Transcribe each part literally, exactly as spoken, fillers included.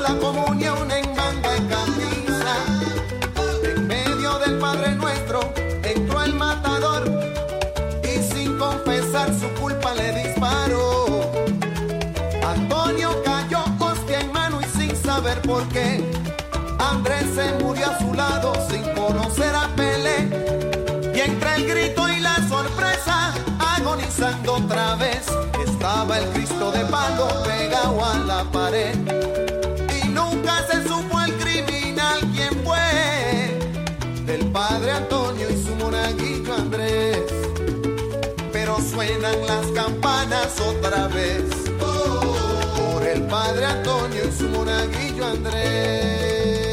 la comunión en manga y camisa. En medio del Padre Nuestro entró el matador y sin confesar su culpa le disparó. Antonio cayó hostia en mano y sin saber por qué. Andrés se murió a su lado sin conocer a Pelé. Y entre el grito y la sorpresa, agonizando otra vez, estaba el Cristo de palo pegado a la pared. Y nunca se supo el criminal quién fue, del padre Antonio y su monaguillo Andrés. Pero suenan las campanas otra vez, por el padre Antonio y su monaguillo Andrés.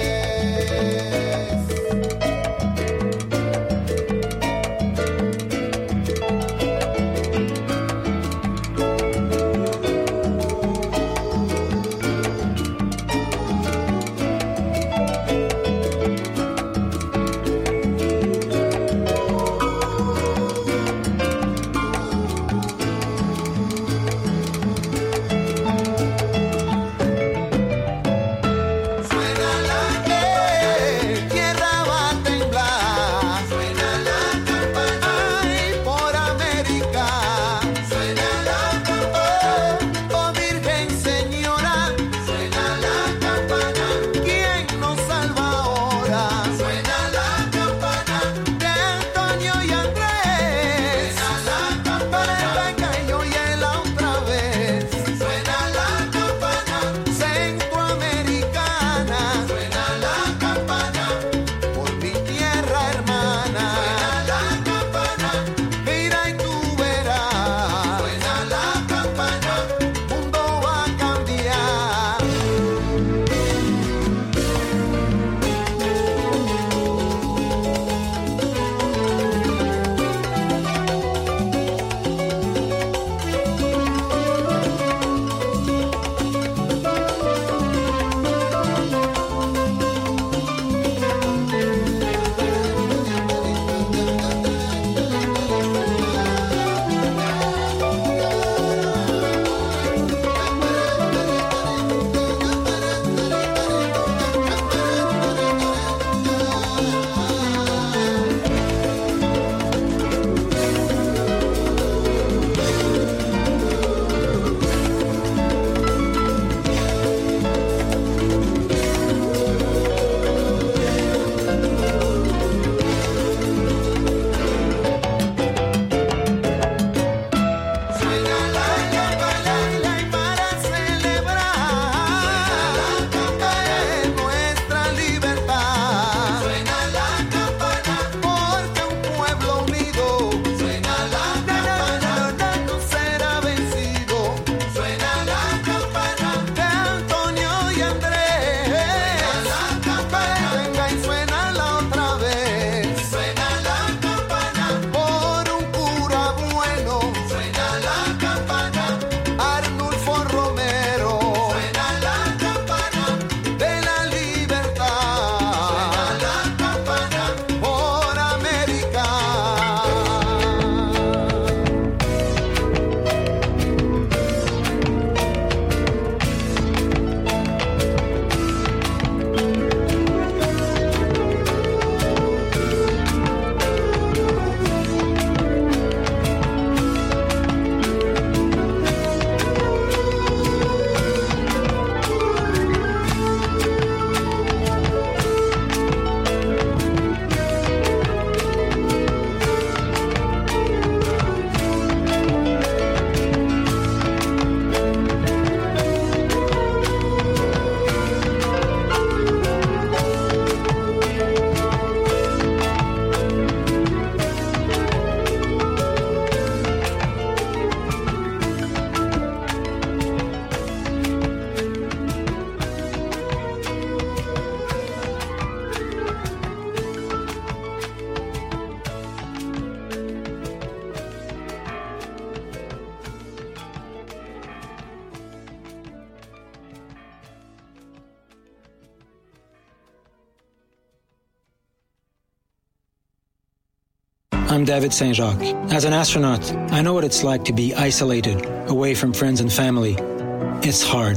I'm David Saint Jacques. As an astronaut, I know what it's like to be isolated, away from friends and family. It's hard.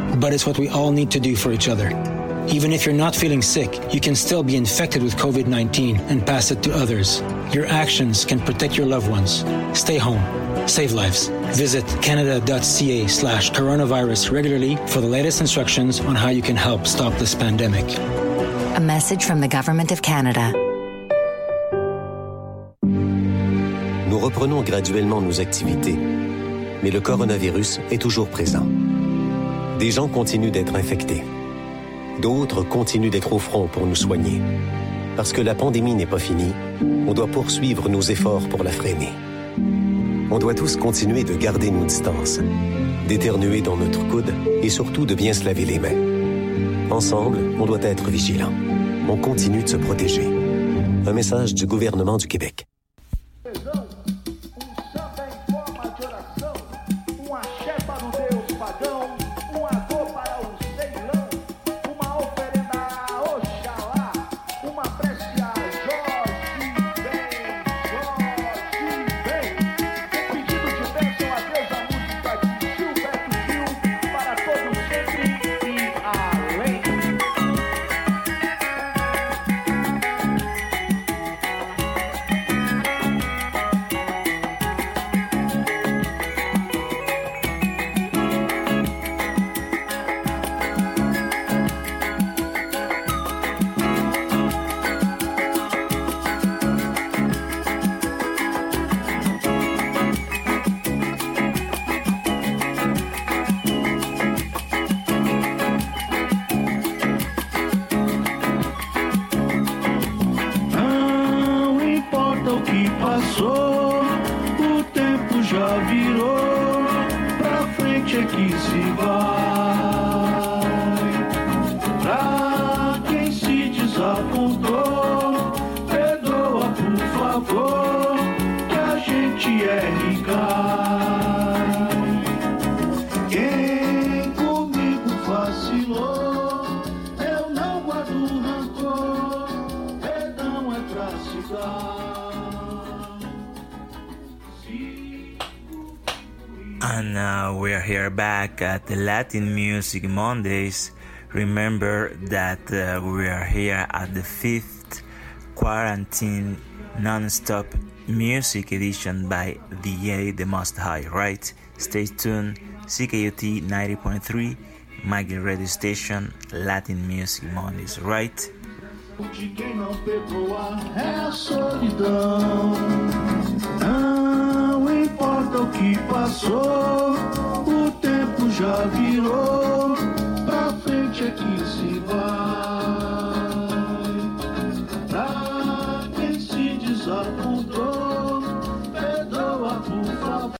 but it's what we all need to do for each other. Even if you're not feeling sick, you can still be infected with covid nineteen and pass it to others. Your actions can protect your loved ones. Stay home. Save lives. Visit canada.ca slash coronavirus regularly for the latest instructions on how you can help stop this pandemic. A message from the Government of Canada. Nous reprenons graduellement nos activités, mais le coronavirus est toujours présent. Des gens continuent d'être infectés. D'autres continuent d'être au front pour nous soigner. Parce que la pandémie n'est pas finie, on doit poursuivre nos efforts pour la freiner. On doit tous continuer de garder nos distances, d'éternuer dans notre coude et surtout de bien se laver les mains. Ensemble, on doit être vigilants. On continue de se protéger. Un message du gouvernement du Québec. And uh, we're here back at the Latin Music Mondays. Remember that uh, we are here at the fifth quarantine non-stop music edition by D A The Most High, right? Stay tuned. C K U T ninety point three, Maggie Radio Station, Latin Music Mondays, right? De quem não perdoa é a solidão. Não importa o que passou, o tempo já virou. Pra frente é que se vai. Pra quem se desapontou, perdoa por favor.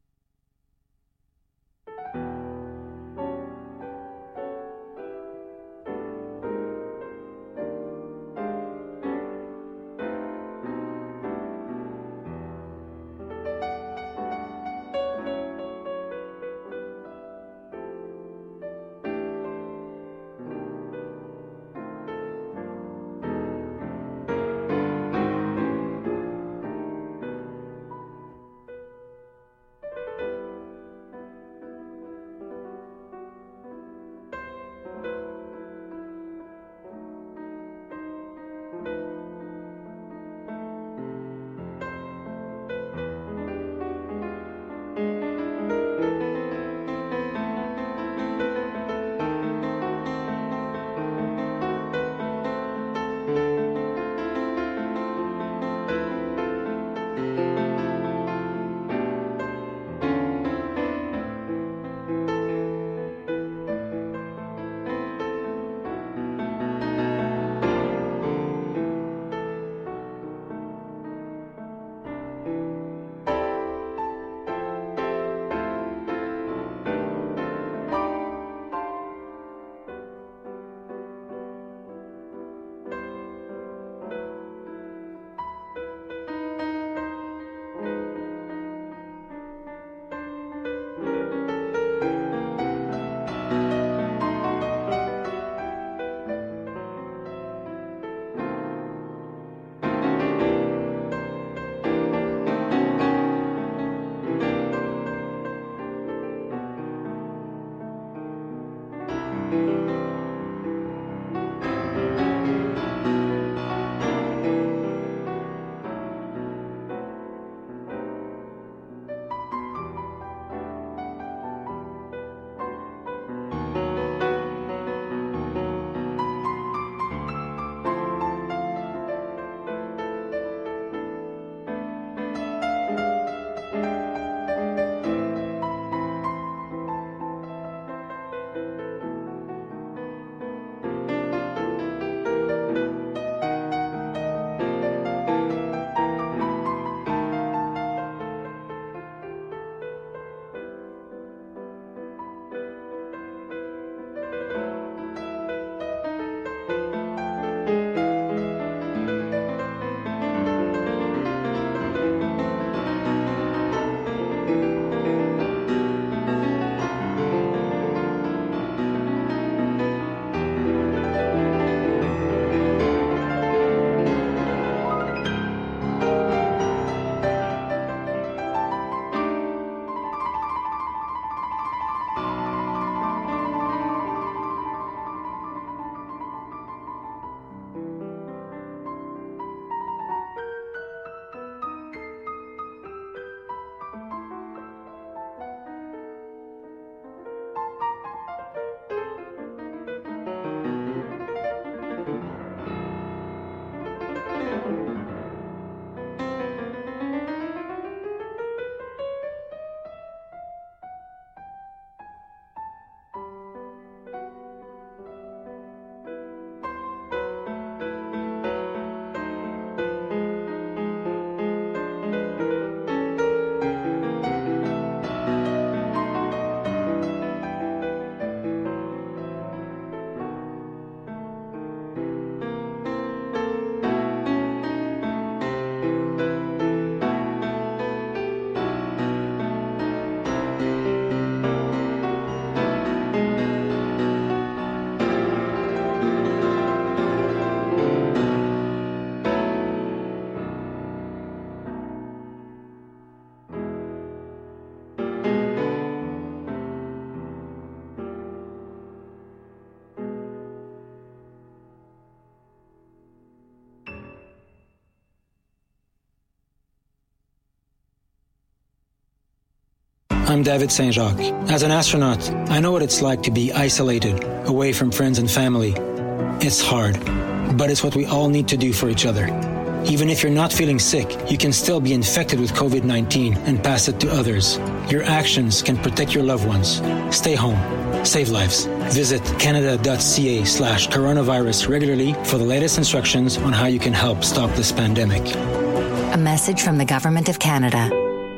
I'm David Saint Jacques. As an astronaut, I know what it's like to be isolated, away from friends and family. It's hard, but it's what we all need to do for each other. Even if you're not feeling sick, you can still be infected with covid nineteen and pass it to others. Your actions can protect your loved ones. Stay home. Save lives. Visit canada.ca slash coronavirus regularly for the latest instructions on how you can help stop this pandemic. A message from the Government of Canada.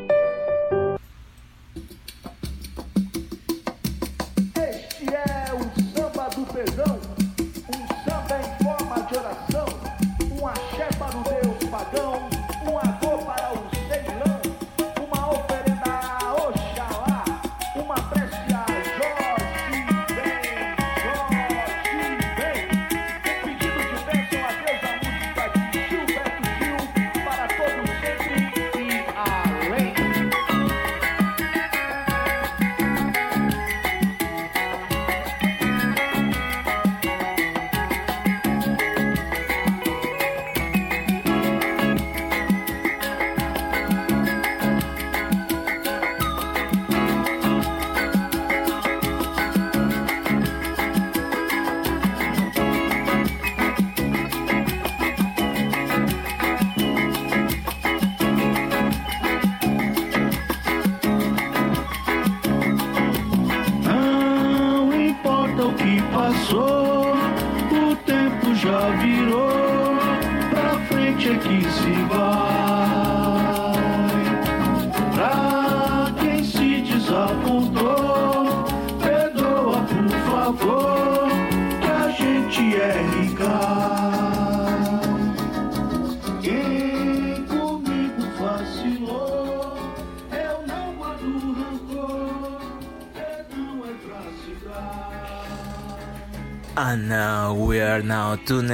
And uh, we are now tuned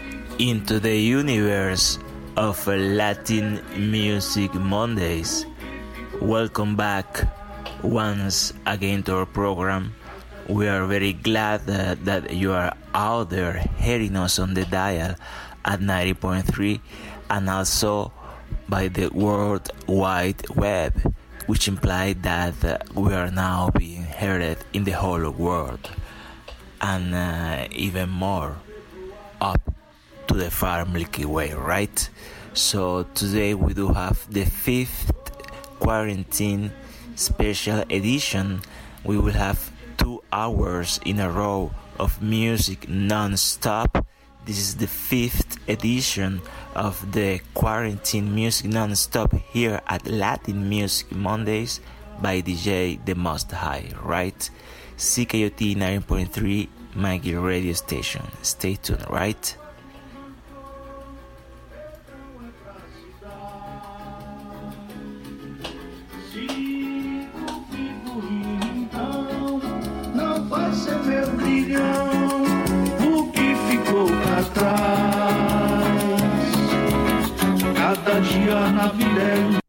into the universe of Latin Music Mondays. Welcome back once again to our program. We are very glad uh, that you are out there hearing us on the dial at ninety point three and also by the World Wide Web, which implies that uh, we are now being heard in the whole world. And uh, even more up to the far Milky Way, right? So today we do have the fifth quarantine special edition. We will have two hours in a row of music non-stop. This is the fifth edition of the quarantine music non-stop here at Latin Music Mondays by D J The Most High, right? C K O T nine point three McGill radio station. Stay tuned, right? Não vai ser meu brilhão o que ficou pra trás. Cada dia na vida é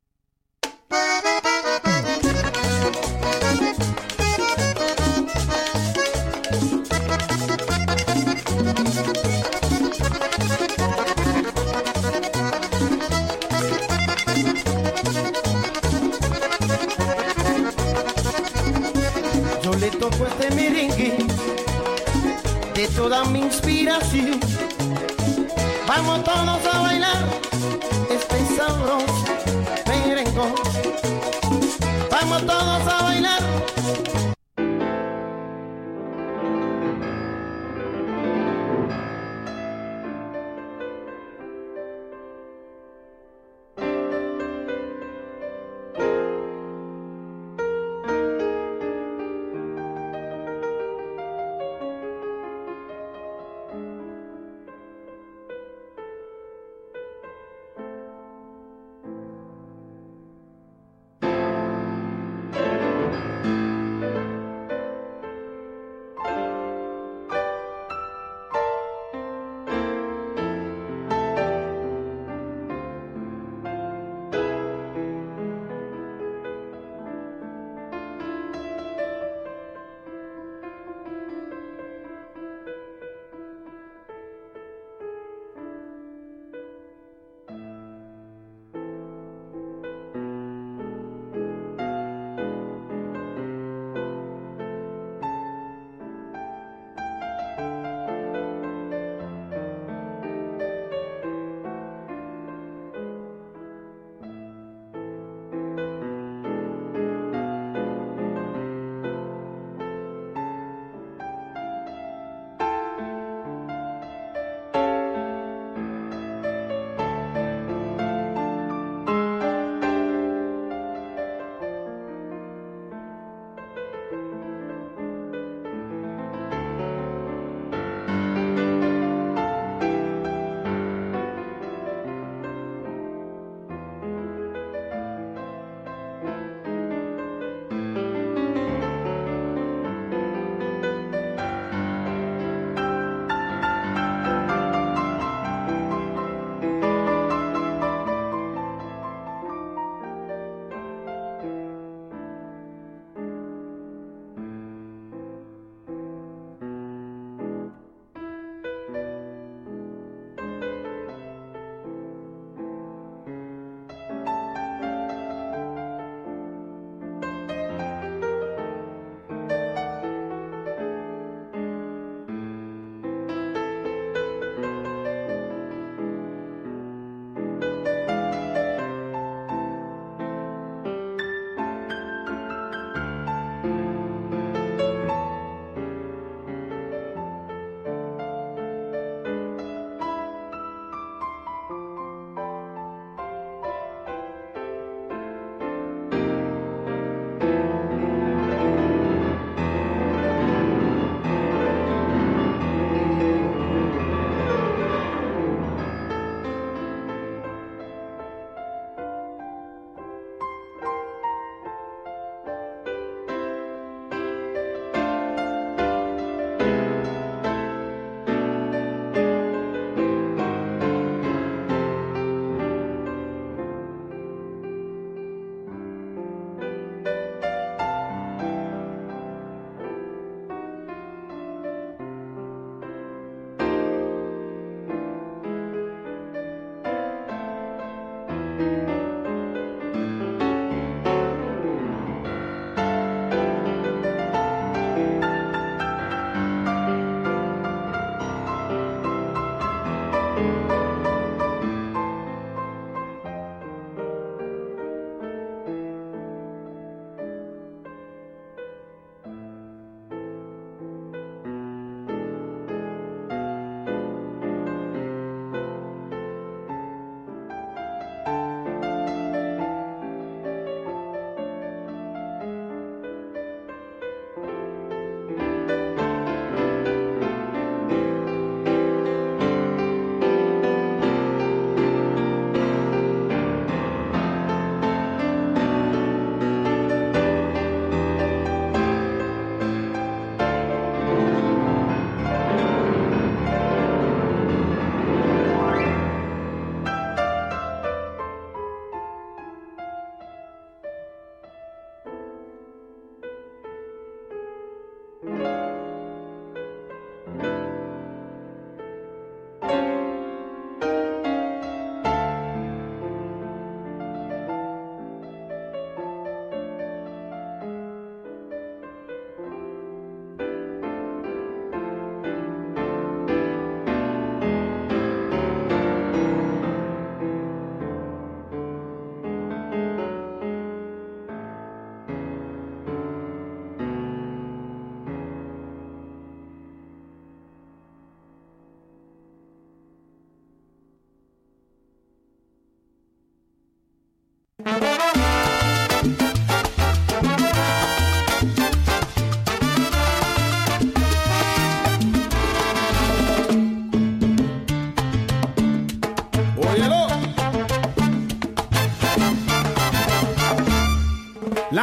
Toco este merengue de toda mi inspiración. Vamos todos a bailar este sabroso merengue. Vamos todos a bailar.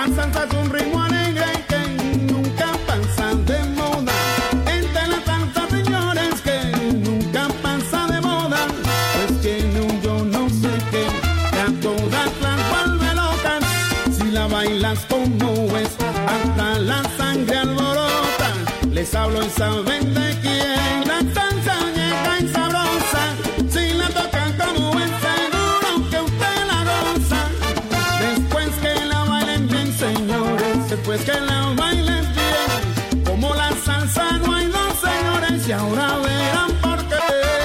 La salsa es un ritmo alegre que nunca pasa de moda. Entre la salsa, señores, que nunca pasa de moda. Pues tiene un yo no sé qué, que a todas las vuelve locas. Si la bailas como es, hasta la sangre alborota. Les hablo y saben de quién. La salsa llega y sabrosa. Si la tocan como es, seguro que usted la goza. Después que la bailen bien, señores. Después que la bailen bien. Como la salsa no hay dos, señores. Y ahora verán por qué.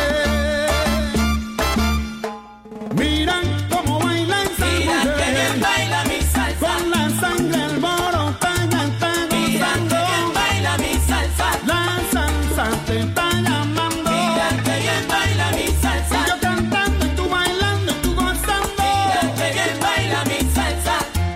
Miran cómo baila esa Miran mujer. que bien baila mi salsa. Con la sangre alborotada ya está Miran que gozando. bien baila mi salsa. La salsa te está llamando. Miran que bien baila mi salsa. Y yo cantando y tú bailando y tú gozando. Miran que bien baila mi salsa.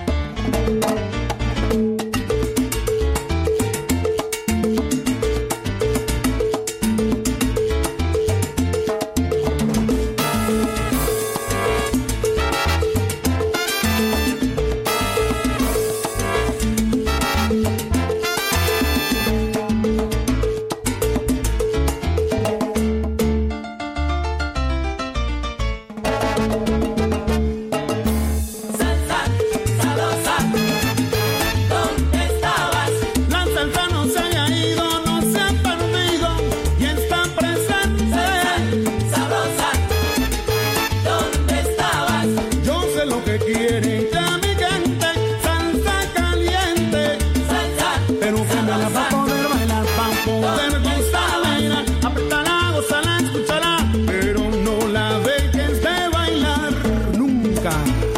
Salsa, sabrosa, ¿dónde estabas? La salsa no se ha ido, no se ha perdido y está presente. Sabrosa, ¿dónde estabas? Yo sé lo que quiere ya mi gente, salsa caliente. Salsa, Pero que me la va a poder bailar, pa' poder gozarla. Apretala, gózala, escúchala, pero no la dejes de bailar nunca.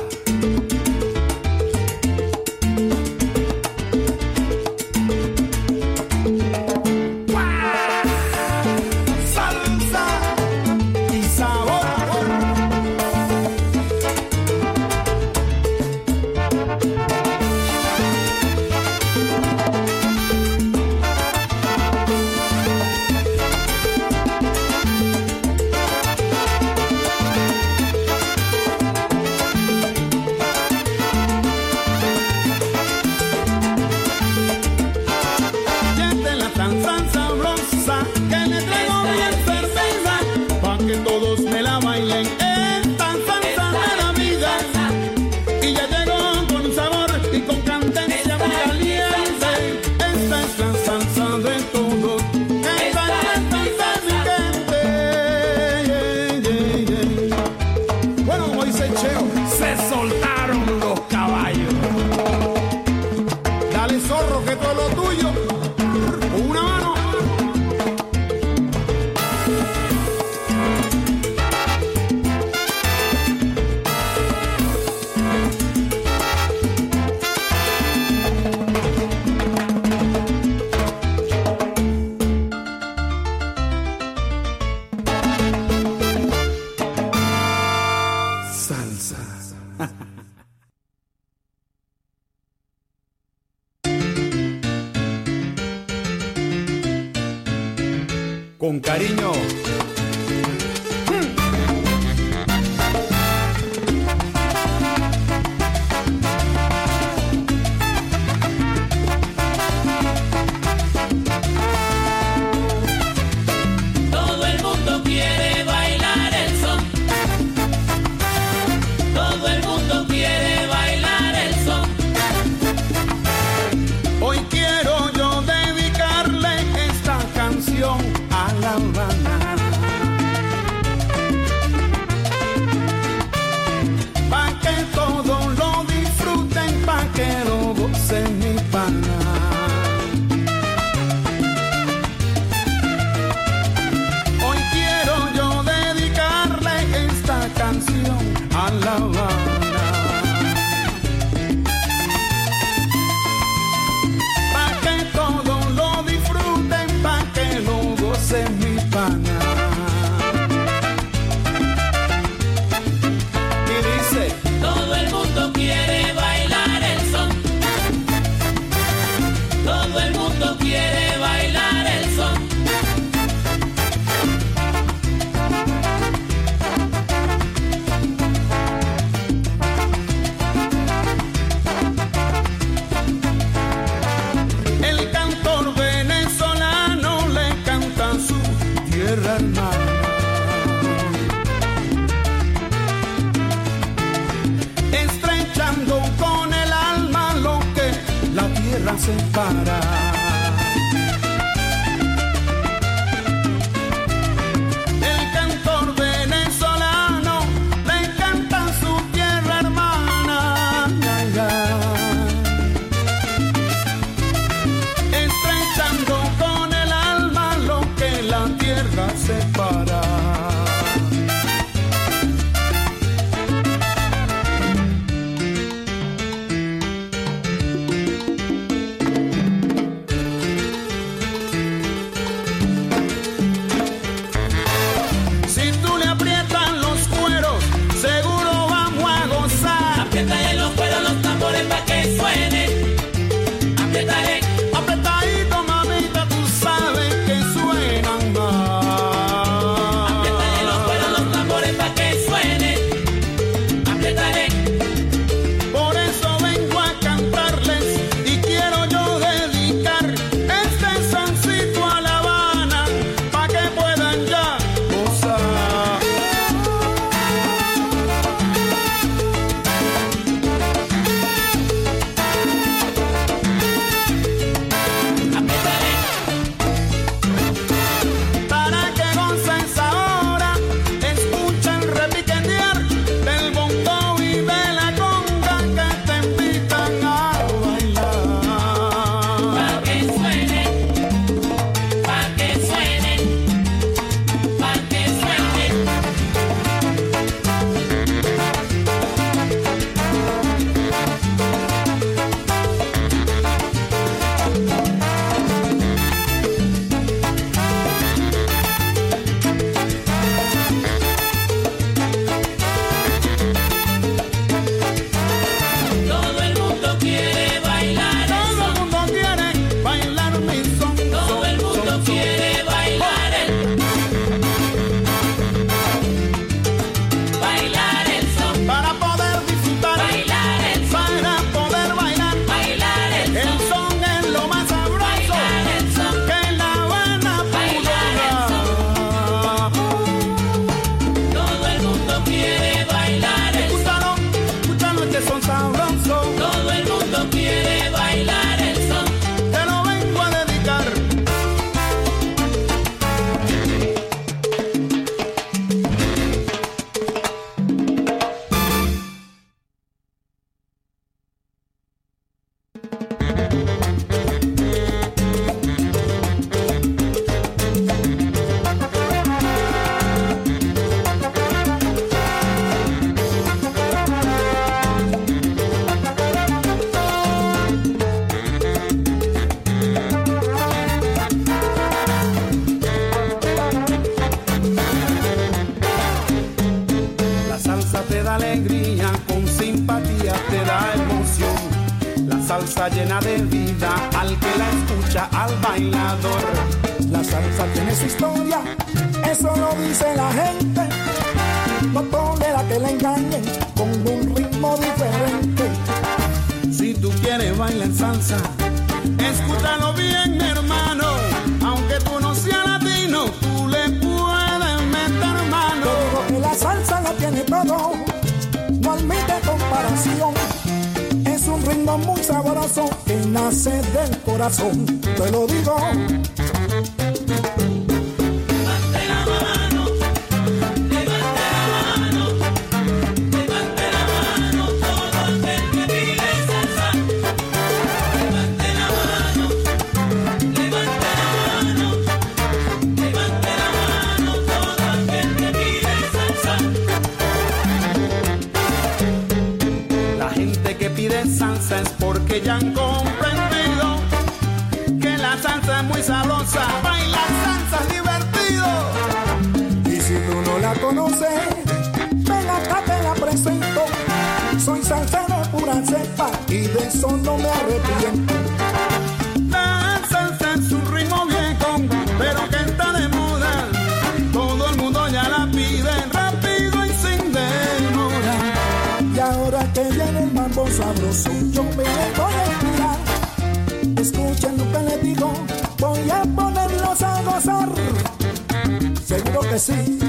Salsa y sabor. Siente la salsa sabrosa que le traigo bien cerveza, pa' que todos me la bailen. Esta salsa de la vida y ya llegó con sabor y con candencia muy caliente. Esta es la salsa de todos. Esta es la salsa de mi gente. Yeah, yeah, yeah. Bueno, como dice Cheo, se soltaron los caballos. Dale, zorro, que todo lo tuyo. Con una mano. Salsa. Con cariño. todo el mundo quiere bailar el son. Todo el mundo quiere bailar el son. Hoy quiero yo dedicarle esta canción a La Habana. Pa' que todos lo disfruten, pa' que lo gocen mi pana. Hoy quiero yo dedicarle esta canción a La Habana. Pa' que todos lo disfruten, pa' que lo gocen mi pana. tierra hermana. Estrechando con el alma lo que la tierra separa. El cantor venezolano le canta a su tierra hermana. Ay, ay. Estrechando con el alma lo que la tierra separa. Apretadito, mamita, tú sabes que suenan más. Apriétale los cueros, los tambores pa' que suene. Apretaré. Por eso vengo a cantarles y quiero yo dedicar este soncito a La Habana pa' que puedan ya gozar. Para que gocen ahora, escuchen repiquetear del bongo y de la conga que te invitan a bailar. Pa' que suene, pa' que suene, pa' que suene. Todo el mundo quiere bailar el Todo el son. mundo quiere bailar mi son. Todo el mundo son, son. quiere bailar el bailar el son. Para poder disfrutar, Bailar el son. para poder bailar. Bailar el El son. son es lo más sabroso Bailar el son. que La Habana pudo dar. Todo el mundo quiere bailar el son. Escúchalo, escúchalo, este son sabroso. Todo el mundo quiere bailar el son. Te lo vengo a dedicar. La salsa te da alegría, con simpatía te da emoción. La salsa llena de vida al que la escucha, al bailador. La salsa tiene su historia, eso lo dice la gente. No tolera que la engañen con un ritmo diferente. Si tú quieres bailar salsa, escúchalo bien, mi hermano. Aunque tú no seas latino, tú le puedes meter mano. Te digo que la salsa lo tiene todo, no admite comparación. Es un ritmo muy sabroso que nace del corazón. Te lo digo. Levante la mano, levante la mano, levante la mano, todo aquel que pide salsa. Levante la mano, levante la mano, levante la mano, todo aquel que pide salsa. La gente que pide salsa es porque ya han comprendido que la salsa es muy sabrosa. Bailar salsa es divertido. Y si tú no la conoces, ven acá, te la presento. Soy salsero de pura cepa y de eso no me arrepiento. La salsa es un ritmo viejo, pero que está de moda. Todo el mundo ya la pide rápido y sin demora. Y ahora que viene el mambo sabroso, yo me voy a inspirar. Escuchen lo que les digo, voy a ponerlos a gozar. que sí.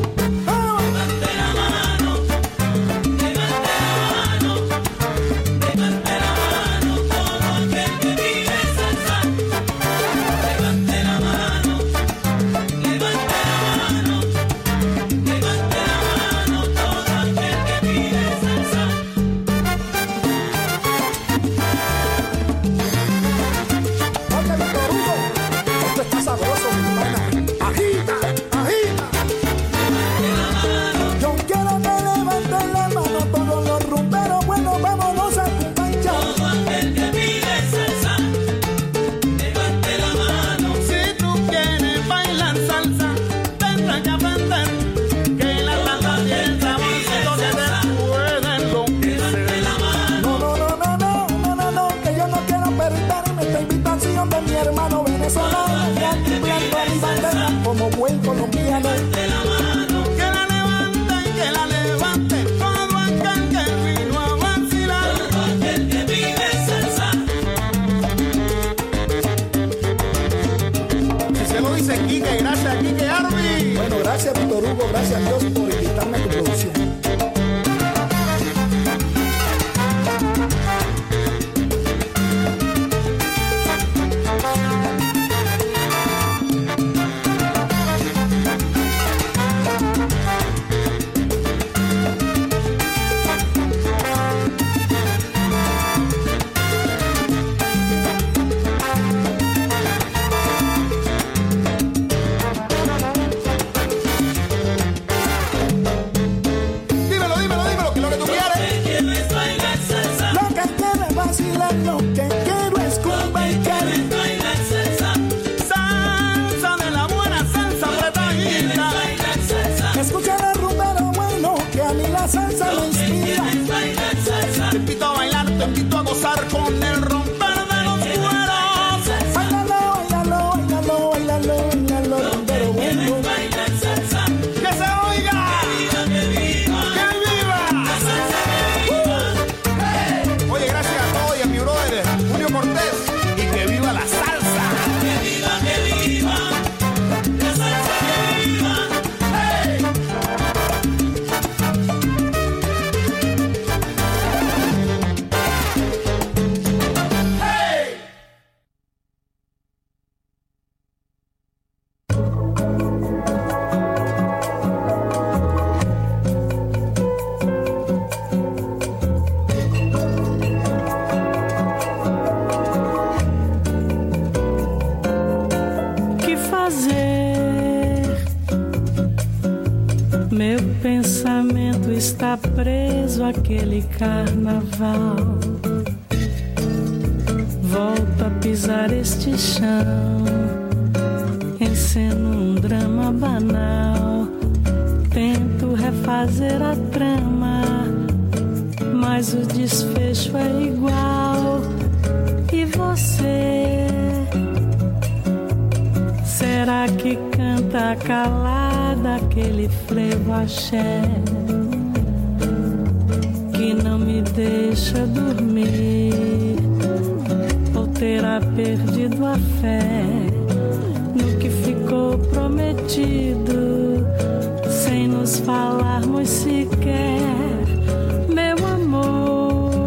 Como buen colombiano, que la levanten, que la levanten, todo aquel que vino a vacilar, todo aquel que vive salsa. Si se lo dice Quique, gracias Quique Arby. Bueno, gracias Víctor Hugo, gracias a Dios por invitarme a tu producción. Aquele carnaval, volto a pisar este chão, enceno um drama banal, tento refazer a trama, mas o desfecho é igual. E você, será que canta calada aquele frevo axé que não me deixa dormir, ou terá perdido a fé no que ficou prometido, sem nos falarmos sequer, meu amor.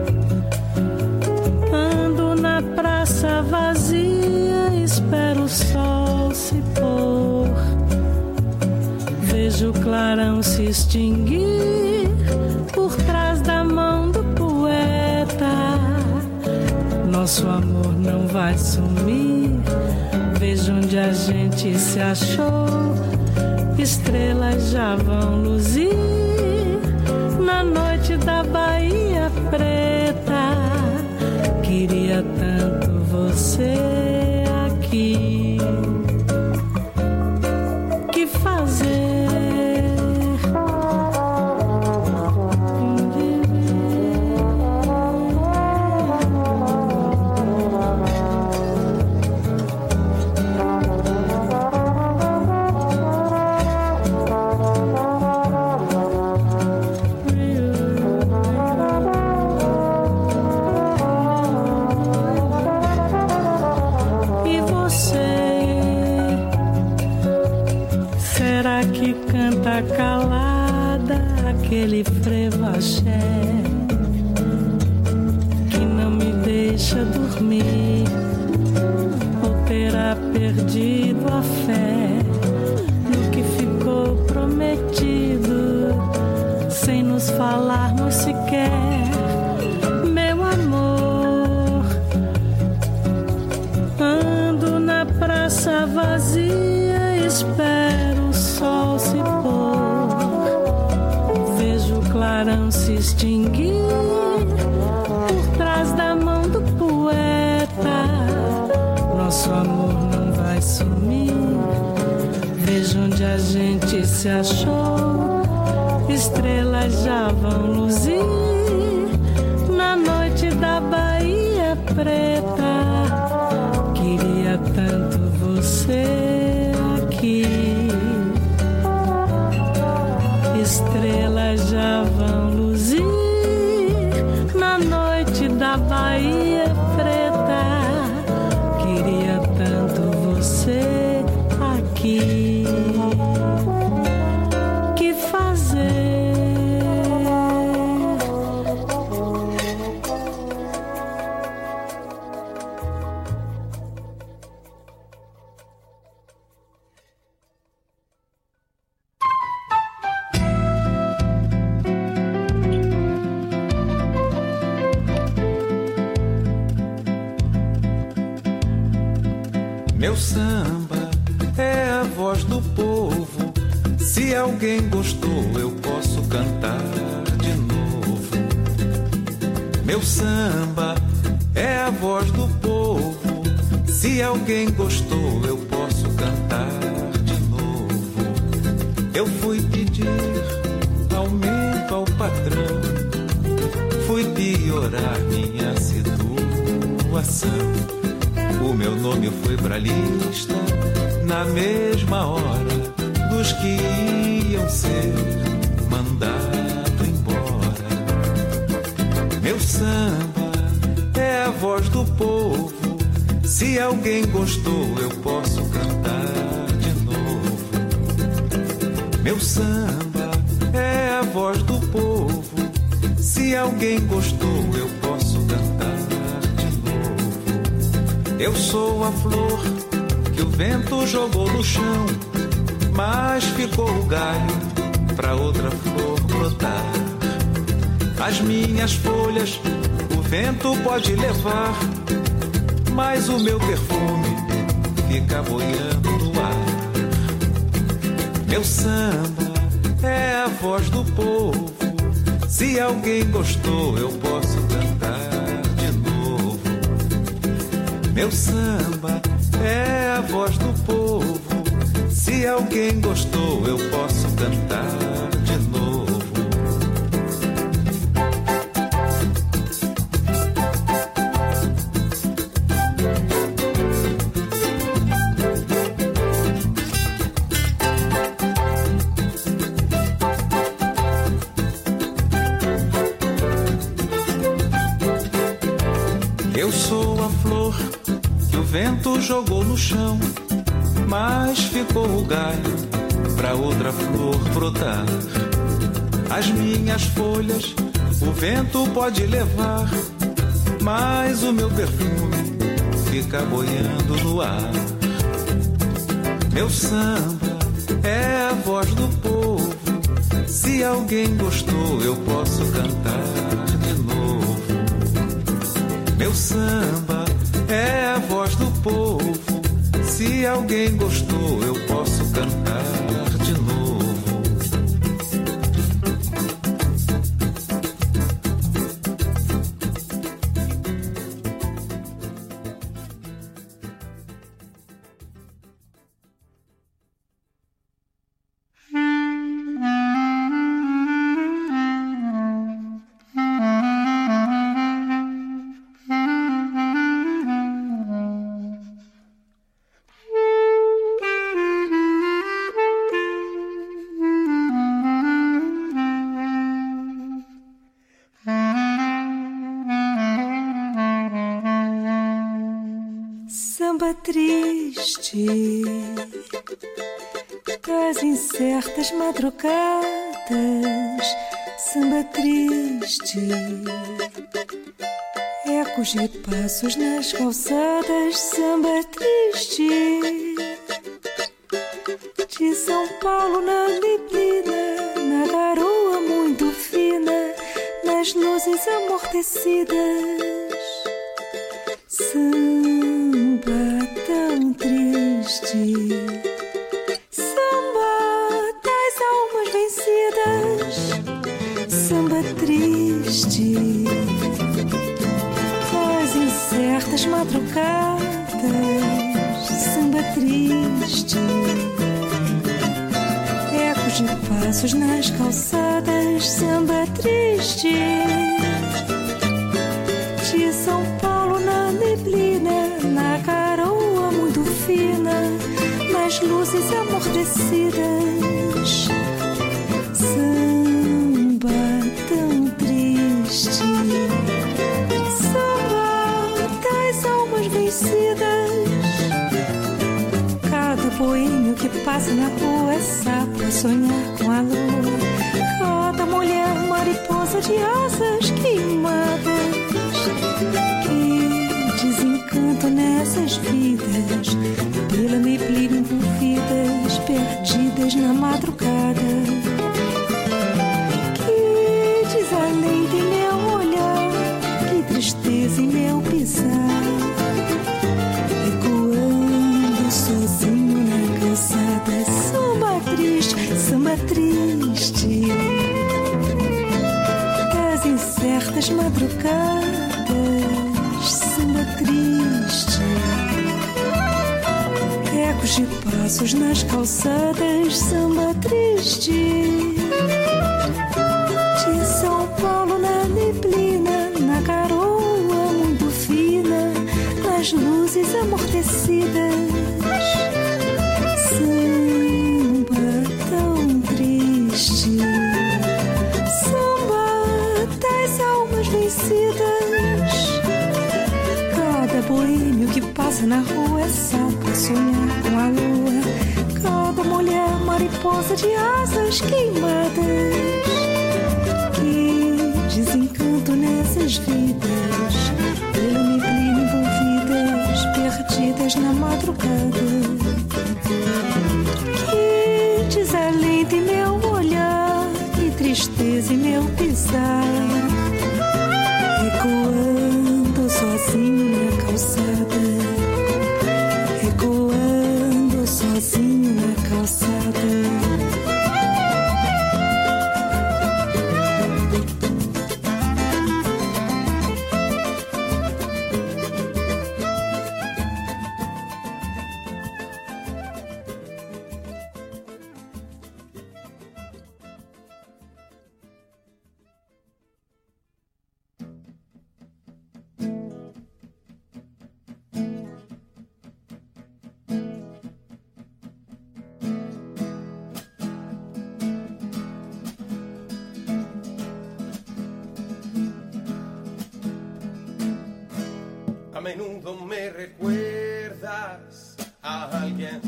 Ando na praça vazia, espero o sol se pôr, vejo o clarão se extinguir por trás da mão do poeta. Nosso amor não vai sumir, vejo onde a gente se achou, estrelas já vão luzir na noite da Bahia Preta. Queria tanto você aqui. Que fazer? Você Ela que canta calada aquele frevo axé que não me deixa dormir, ou terá perdido a fé no que ficou prometido, sem nos falarmos sequer. Meu amor, ando na praça vazia, espero o sol se pôr, vejo o clarão se extinguir por trás da mão do poeta. Nosso amor não vai sumir, vejo onde a gente se achou, estrelas já vão luzir na noite da Bahia Preta. Queria tanto você aqui, estrelas já vão luzir na noite da Bahia Preta. Queria tanto você aqui. Que fazer? Meu samba é a voz do povo. Se alguém gostou, eu posso cantar de novo. Meu samba é a voz do povo. Se alguém gostou, eu posso cantar de novo. Eu fui pedir aumento ao patrão, fui piorar minha situação. O meu nome foi pra lista na mesma hora dos que iam ser mandado embora. Meu samba é a voz do povo. Se alguém gostou, eu posso cantar de novo. Meu samba é a voz do povo. Se alguém gostou, eu posso cantar. Eu sou a flor que o vento jogou no chão, mas ficou o galho pra outra flor brotar. As minhas folhas o vento pode levar, mas o meu perfume fica boiando no ar. Meu samba é a voz do povo. Se alguém gostou, eu posso cantar. Meu samba é a voz do povo. Se alguém gostou, eu posso cantar de novo. Eu sou a flor que o vento jogou no chão, mas ficou o galho pra outra flor brotar. As minhas folhas o vento pode levar, mas o meu perfume fica boiando no ar. Meu samba é a voz do povo. Se alguém gostou, eu posso cantar de novo. Meu samba é a voz do povo. Se alguém gostou, eu posso cantar de novo. Triste, das incertas madrugadas, samba triste, ecos de passos nas calçadas, samba triste, de São Paulo na neblina, na garoa muito fina, nas luzes amortecidas, samba tão triste, samba das almas vencidas, samba triste, das incertas madrugadas, samba triste, ecos de passos nas calçadas, samba triste, de São Paulo na neblina, na garoa muito fina, nas luzes amortecidas, samba tão triste, samba das almas vencidas. Cada boêmio que passa na rua é sapo a sonhar com a lua. Cada mulher mariposa de asas queimadas. Que desencanto nessas vidas, pela neblina envolvidas, perdidas na madrugada. Que desalento em meu olhar, que tristeza em meu pisar, ecoando sozinho na calçada. Samba triste, samba triste, das incertas madrugadas, samba triste, ecos de passos nas calçadas, samba triste, de São Paulo na neblina, na garoa muito fina, nas luzes amortecidas, samba tão triste, samba das almas vencidas. Cada boêmio que passa na rua é sapo a sonhar com a lua. Cada mulher mariposa de asas queimadas. Que desencanto nessas vidas, pela neblina envolvidas, perdidas na madrugada. Que desalento em meu olhar, que tristeza em meu pisar, ecoando sozinho na calçada, ecoando sozinho na calçada. A menudo me recuerdas a alguien.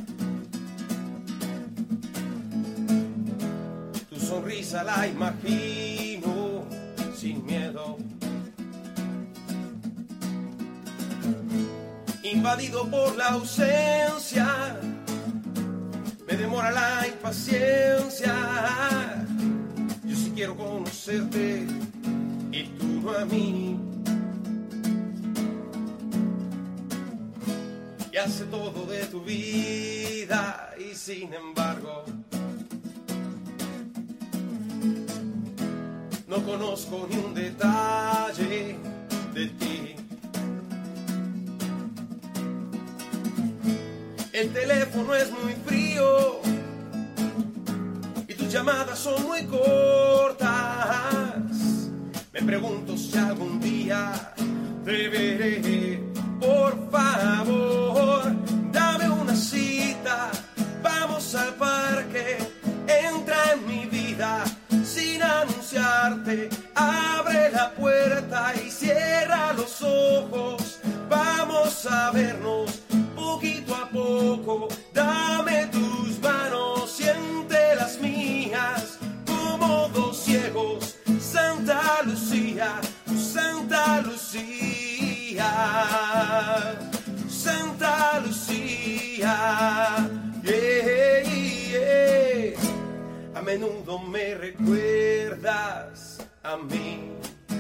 Tu sonrisa la imagino sin miedo. Invadido por la ausencia, me demora la impaciencia. Yo sí quiero conocerte y tú no a mí. Y hace todo de tu vida y sin embargo no conozco ni un detalle de ti. El teléfono es muy frío y tus llamadas son muy cortas. Me pregunto si algún día te veré. Por favor, dame una cita, vamos al parque, entra en mi vida sin anunciarte, abre la puerta y cierra los ojos, vamos a vernos poquito a poco, dame tus manos y menudo me recuerdas a mí.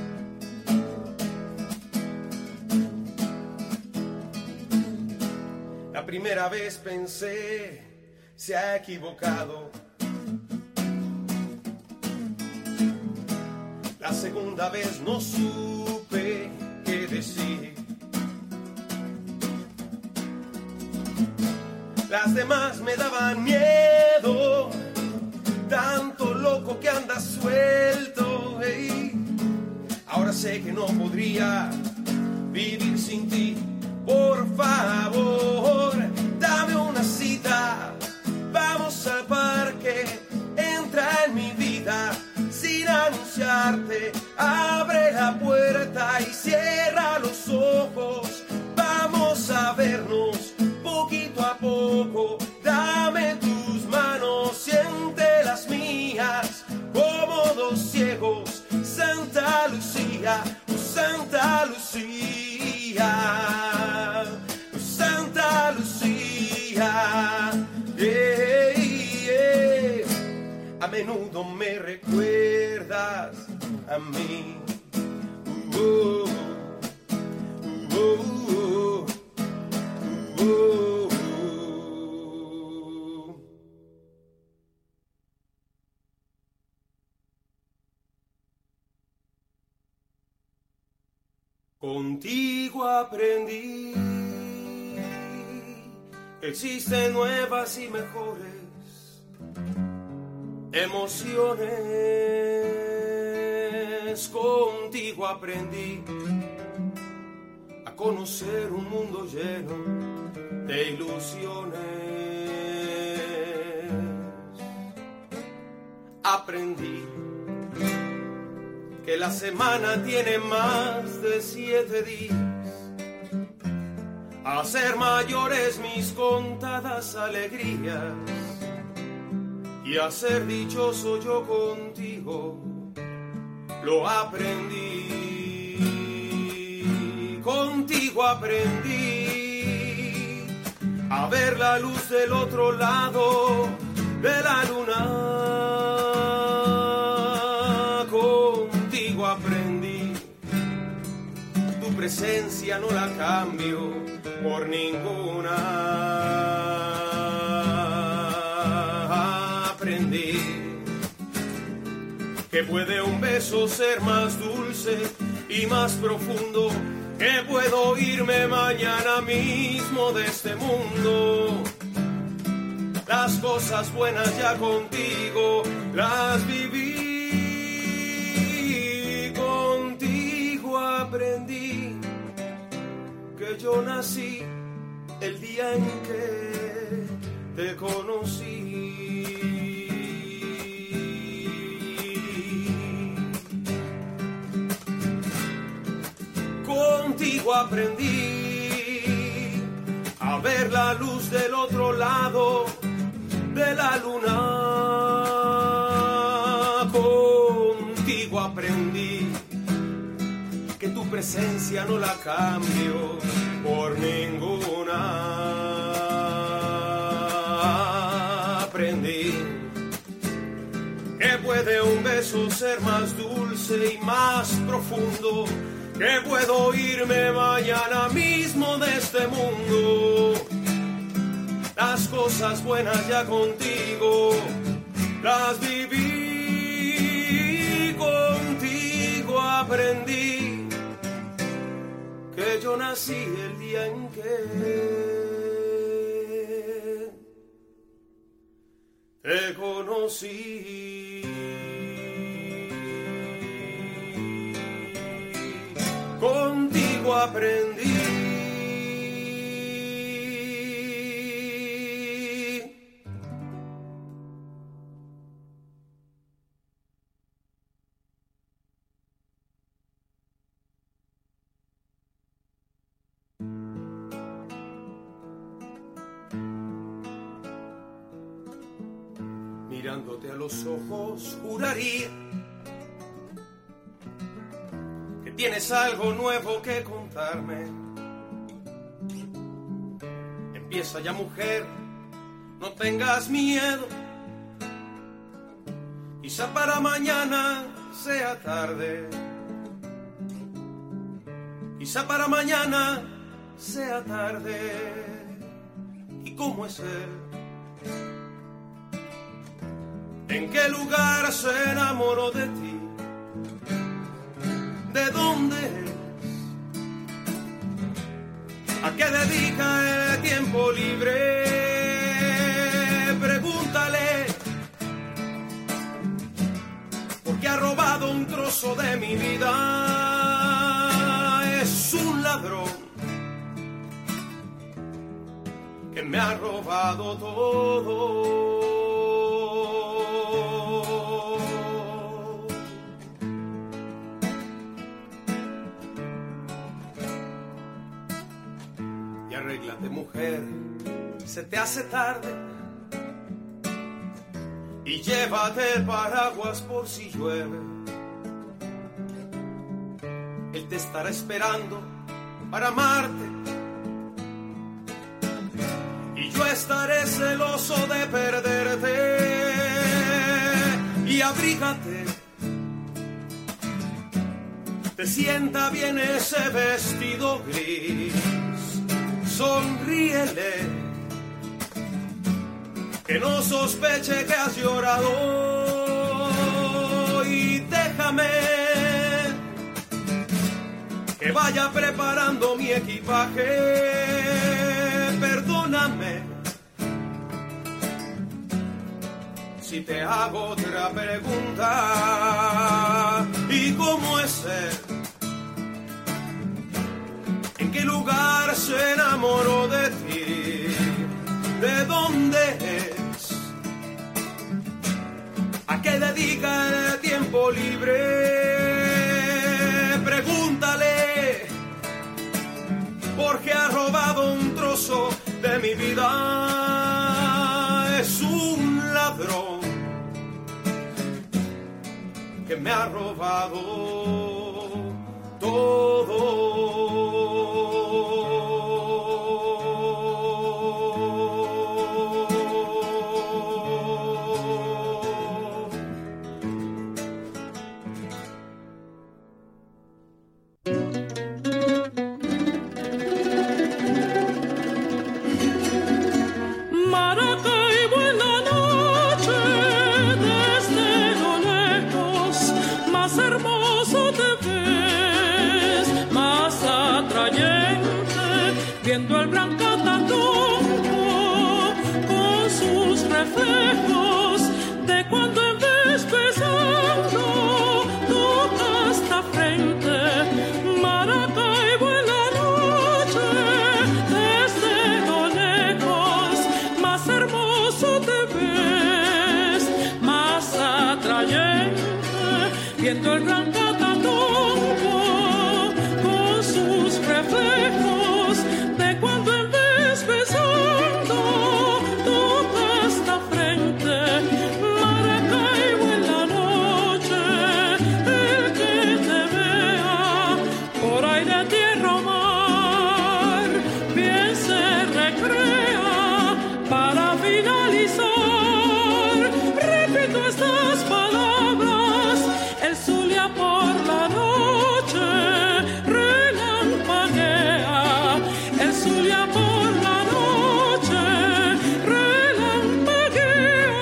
La primera vez pensé, se ha equivocado. La segunda vez no supe qué decir. Las demás me daban miedo, tanto loco que anda suelto. Hey. Ahora sé que no podría vivir sin ti. Por favor, dame una cita. Vamos al parque, entra en mi vida sin anunciarte. Abre la puerta y cierra los ojos. Vamos a vernos poquito a poco. Dame tus manos, siente las mías, como dos ciegos. Santa Lucía, oh Santa Lucía, oh Santa Lucía, yeah, yeah. A menudo me recuerdas a mí. Uh, uh, uh, uh, uh, uh. Contigo aprendí, existen nuevas y mejores emociones. Contigo aprendí a conocer un mundo lleno de ilusiones. Aprendí que la semana tiene más de siete días, a ser mayores mis contadas alegrías y a ser dichoso yo contigo. Lo aprendí, contigo aprendí a ver la luz del otro lado de la luna. Aprendí, tu presencia no la cambio por ninguna. Aprendí que puede un beso ser más dulce y más profundo, que puedo irme mañana mismo de este mundo. Las cosas buenas ya contigo las viví. Aprendí que yo nací el día en que te conocí. Contigo aprendí a ver la luz del otro lado de la luna. Contigo aprendí que tu presencia no la cambio por ninguna. Aprendí que puede un beso ser más dulce y más profundo, que puedo irme mañana mismo de este mundo. Las cosas buenas ya contigo las viví. Contigo aprendí que yo nací el día en que te conocí. Contigo aprendí. Mirándote a los ojos, juraría que tienes algo nuevo que contarme. Empieza ya, mujer, no tengas miedo. Quizá para mañana sea tarde, quizá para mañana sea tarde. ¿Y cómo es él? ¿En qué lugar se enamoró de ti? ¿De dónde es? ¿A qué dedica el tiempo libre? Pregúntale, porque ha robado un trozo de mi vida. Es un ladrón que me ha robado todo. Y arréglate, mujer, se te hace tarde. Y llévate el paraguas por si llueve. Él te estará esperando para amarte. Y yo estaré celoso de perderte. Y abrígate. Te sienta bien ese vestido gris. Sonríele. Que no sospeche que has llorado. Y déjame que vaya preparando mi equipaje. Perdóname si te hago otra pregunta. ¿Y cómo es él? ¿En qué lugar se enamoró de ti? ¿De dónde es? ¿A qué dedica el tiempo libre? Pregúntale, porque ha robado un trozo de mi vida. Es un ladrón que me ha robado todo. Viendo el Brancatatón con sus reflejos de cuando en vez besando toca esta frente. Maracaibo en la noche, desde lo lejos, más hermoso te ves, más atrayente. Viendo el Brancatatón con sus reflejos de cuando en vez besando toca esta frente. Maracaibo en la noche, el que te vea por ahí de tierra o mar, bien se recrea. Para finalizar, repito estas palabras: el Zulia por la noche relampaguea. El Zulia por la noche relampaguea.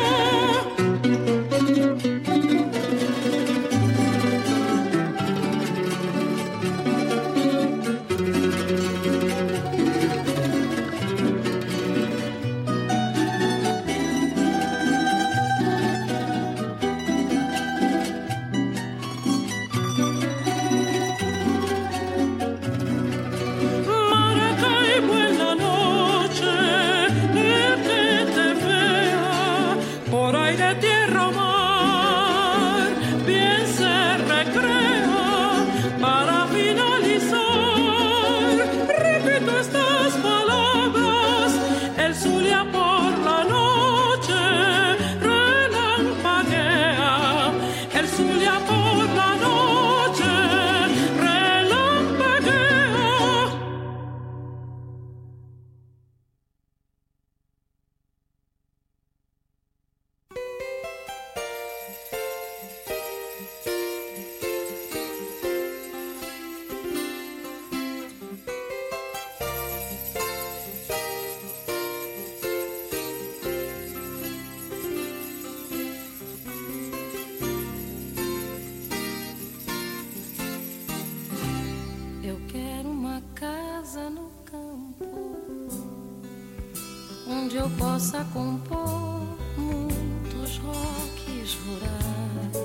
eu possa compor muitos rocks rurais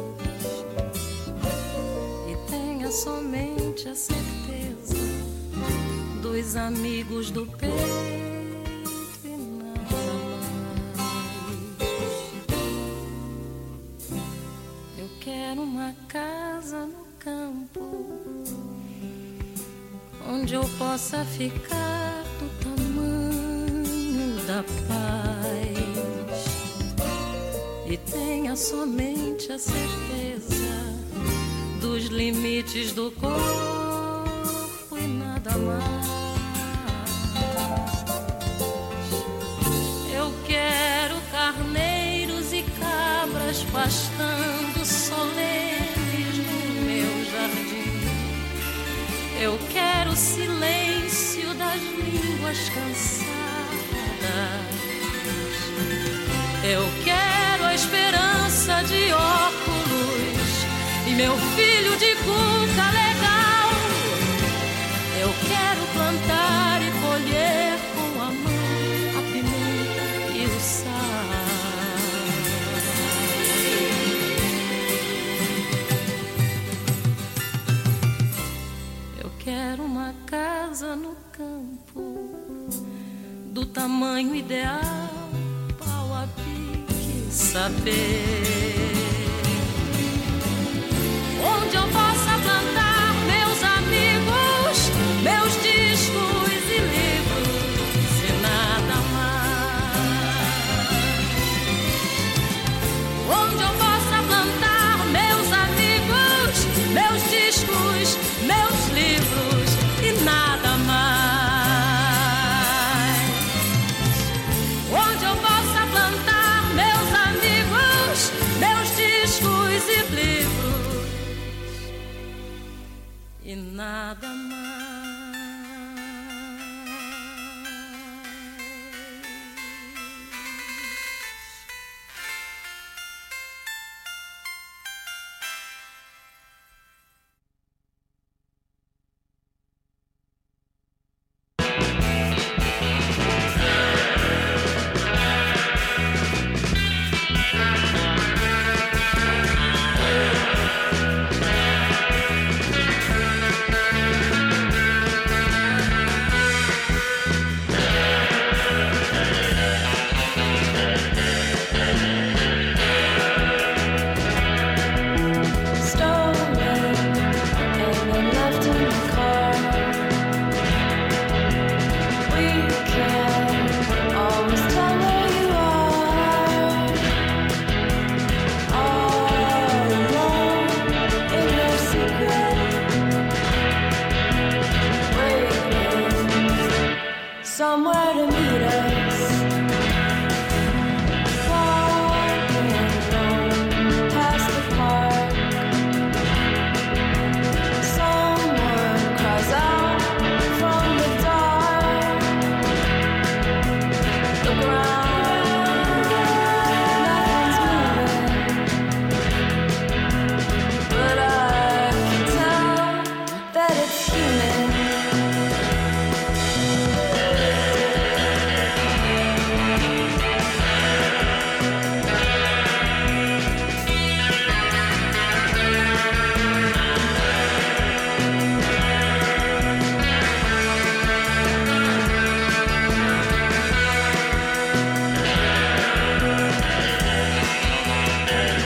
e tenha somente a certeza dos amigos do peito e nada mais. Eu quero uma casa no campo onde eu possa ficar do tamanho da paz e tenha somente a certeza dos limites do corpo e nada mais. Eu quero carneiros e cabras pastando solenes no meu jardim. Eu quero o silêncio das línguas cansadas. Eu quero a esperança de óculos e meu filho de cuca legal. Eu quero plantar e colher com a mão a pimenta e o sal. Eu quero uma casa no campo do tamanho ideal, pau a pique, saber onde eu possa plantar meus amigos, meus discos e livros e nada mais. Onde eu possa plantar meus amigos, meus discos, meus livros e nada mais. Onde eu possa plantar meus amigos, meus discos e livros e nada mais.